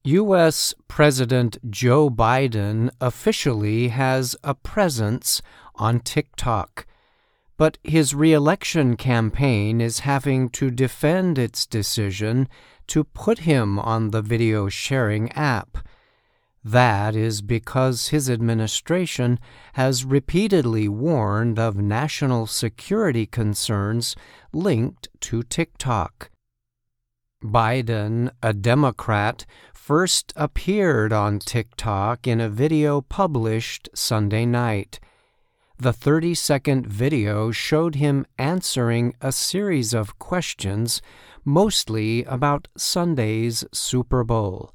U.S. President Joe Biden officially has a presence on TikTok, but his re-election campaign is having to defend its decision to put him on the video-sharing app. That is because his administration has repeatedly warned of national security concerns linked to TikTok. Biden, a Democrat, first appeared on TikTok in a video published Sunday night. The 30-second video showed him answering a series of questions, mostly about Sunday's Super Bowl.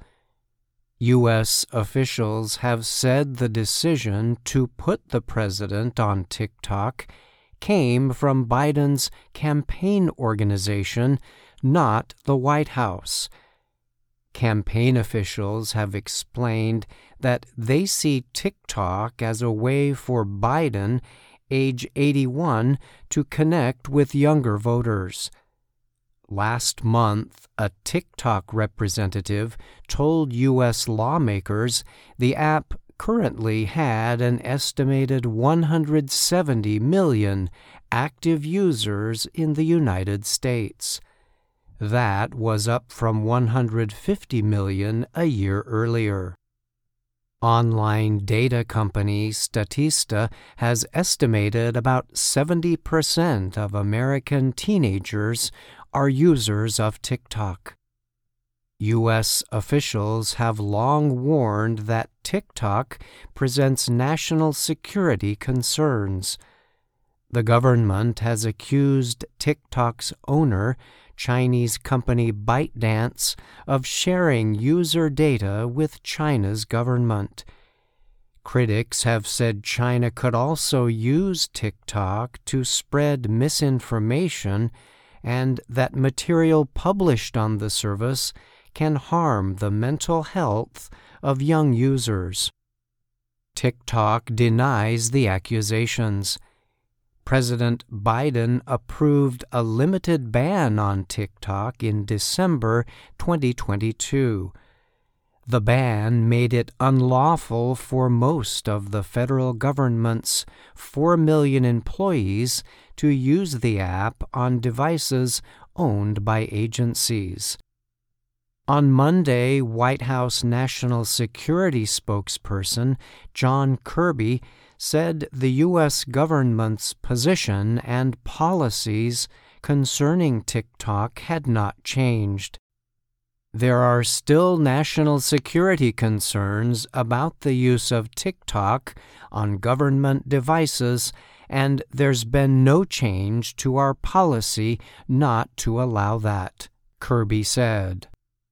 U.S. officials have said the decision to put the president on TikTok came from Biden's campaign organization, not the White House. Campaign officials have explained that they see TikTok as a way for Biden, age 81, to connect with younger voters. Last month, a TikTok representative told U.S. lawmakers the app currently had an estimated 170 million active users in the United States. That was up from 150 million a year earlier. Online data company Statista has estimated about 70% of American teenagers are users of TikTok. U.S. officials have long warned that TikTok presents national security concerns. The government has accused TikTok's owner, Chinese company ByteDance, of sharing user data with China's government. Critics have said China could also use TikTok to spread misinformation and that material published on the service can harm the mental health of young users. TikTok denies the accusations. President Biden approved a limited ban on TikTok in December 2022. The ban made it unlawful for most of the federal government's 4 million employees to use the app on devices owned by agencies. On Monday, White House National Security spokesperson John Kirby said the U.S. government's position and policies concerning TikTok had not changed. There are still national security concerns about the use of TikTok on government devices, and there's been no change to our policy not to allow that, Kirby said.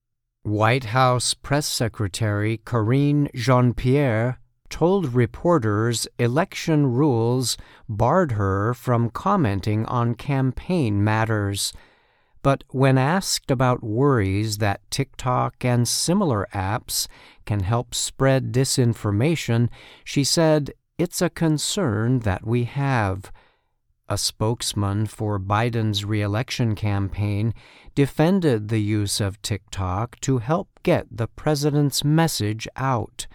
White House Press Secretary Karine Jean-Pierre told reporters election rules barred her from commenting on campaign matters. But when asked about worries that TikTok and similar apps can help spread disinformation, she said, "It's a concern that we have." A spokesman for Biden's re-election campaign defended the use of TikTok to help get the president's message out.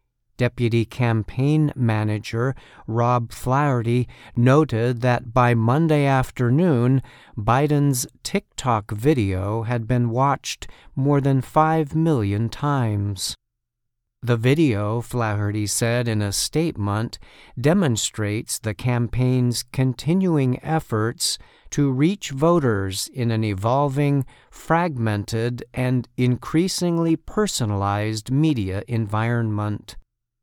Deputy Campaign Manager Rob Flaherty noted that by Monday afternoon, Biden's TikTok video had been watched more than 5 million times. The video, Flaherty said in a statement, demonstrates the campaign's continuing efforts to reach voters in an evolving, fragmented, and increasingly personalized media environment.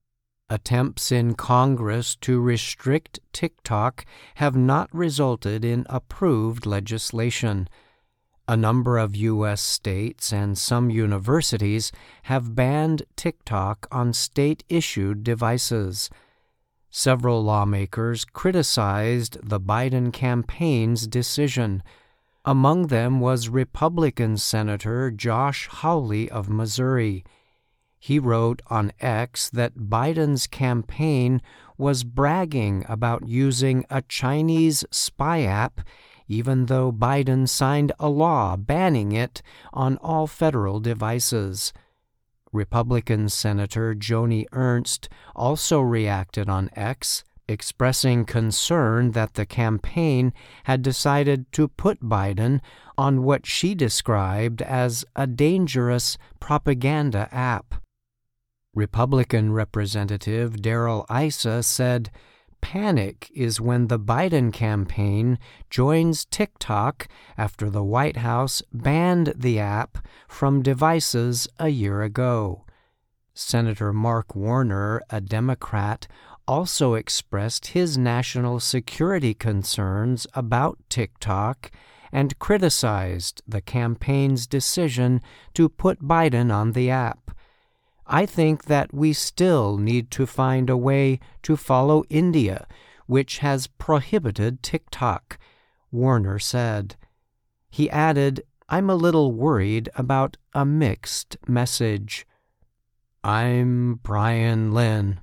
Attempts in Congress to restrict TikTok have not resulted in approved legislation. A number of U.S. states and some universities have banned TikTok on state-issued devices. Several lawmakers criticized the Biden campaign's decision. Among them was Republican Senator Josh Hawley of Missouri. He wrote on X that Biden's campaign was bragging about using a Chinese spy app, even though Biden signed a law banning it on all federal devices. Republican Senator Joni Ernst also reacted on X, expressing concern that the campaign had decided to put Biden on what she described as a dangerous propaganda app. Republican Representative Darrell Issa said, "Panic is when the Biden campaign joins TikTok after the White House banned the app from devices a year ago." Senator Mark Warner, a Democrat, also expressed his national security concerns about TikTok and criticized the campaign's decision to put Biden on the app. "I think that we still need to find a way to follow India, which has prohibited TikTok," Warner said. He added, "I'm a little worried about a mixed message." I'm Brian Lynn.